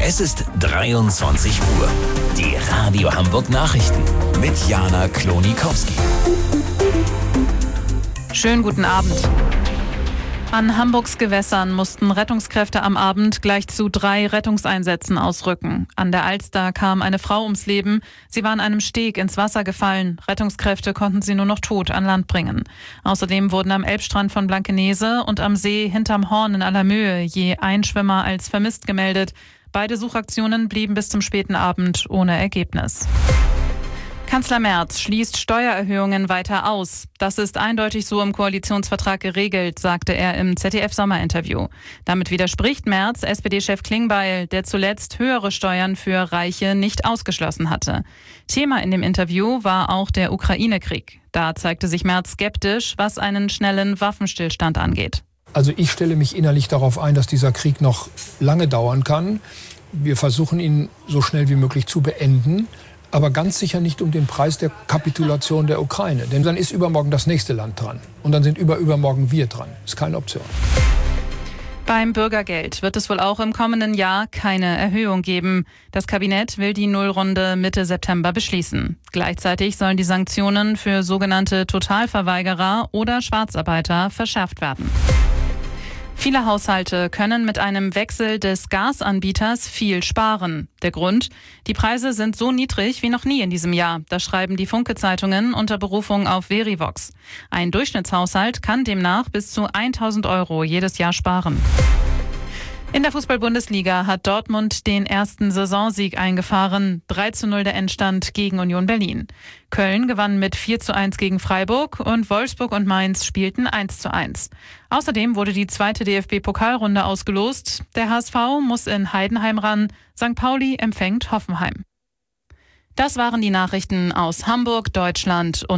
Es ist 23 Uhr. Die Radio Hamburg Nachrichten mit Jana Klonikowski. Schönen guten Abend. An Hamburgs Gewässern mussten Rettungskräfte am Abend gleich zu 3 Rettungseinsätzen ausrücken. An der Alster kam eine Frau ums Leben. Sie war an einem Steg ins Wasser gefallen. Rettungskräfte konnten sie nur noch tot an Land bringen. Außerdem wurden am Elbstrand von Blankenese und am See hinterm Horn in Allermöhe je ein Schwimmer als vermisst gemeldet. Beide Suchaktionen blieben bis zum späten Abend ohne Ergebnis. Kanzler Merz schließt Steuererhöhungen weiter aus. Das ist eindeutig so im Koalitionsvertrag geregelt, sagte er im ZDF-Sommerinterview. Damit widerspricht Merz SPD-Chef Klingbeil, der zuletzt höhere Steuern für Reiche nicht ausgeschlossen hatte. Thema in dem Interview war auch der Ukraine-Krieg. Da zeigte sich Merz skeptisch, was einen schnellen Waffenstillstand angeht. Also ich stelle mich innerlich darauf ein, dass dieser Krieg noch lange dauern kann. Wir versuchen ihn so schnell wie möglich zu beenden. Aber ganz sicher nicht um den Preis der Kapitulation der Ukraine. Denn dann ist übermorgen das nächste Land dran. Und dann sind übermorgen wir dran. Ist keine Option. Beim Bürgergeld wird es wohl auch im kommenden Jahr keine Erhöhung geben. Das Kabinett will die Nullrunde Mitte September beschließen. Gleichzeitig sollen die Sanktionen für sogenannte Totalverweigerer oder Schwarzarbeiter verschärft werden. Viele Haushalte können mit einem Wechsel des Gasanbieters viel sparen. Der Grund? Die Preise sind so niedrig wie noch nie in diesem Jahr. Das schreiben die Funke-Zeitungen unter Berufung auf Verivox. Ein Durchschnittshaushalt kann demnach bis zu 1.000 € jedes Jahr sparen. In der Fußball-Bundesliga hat Dortmund den ersten Saisonsieg eingefahren. 3:0 der Endstand gegen Union Berlin. Köln gewann mit 4:1 gegen Freiburg und Wolfsburg und Mainz spielten 1:1. Außerdem wurde die zweite DFB-Pokalrunde ausgelost. Der HSV muss in Heidenheim ran. St. Pauli empfängt Hoffenheim. Das waren die Nachrichten aus Hamburg, Deutschland und